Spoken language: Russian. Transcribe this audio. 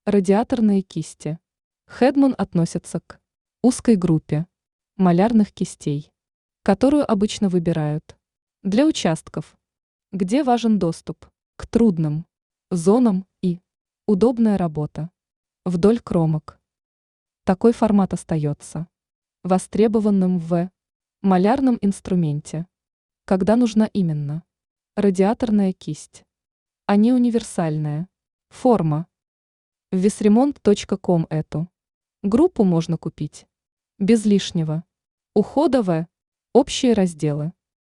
Радиаторные кисти. Hedman относится к узкой группе малярных кистей, которую обычно выбирают для участков, где важен доступ к трудным зонам и удобная работа вдоль кромок. Такой формат остается востребованным в малярном инструменте, когда нужна именно радиаторная кисть, а не универсальная форма. В visremont.com эту группу можно купить без лишнего ухода в общие разделы.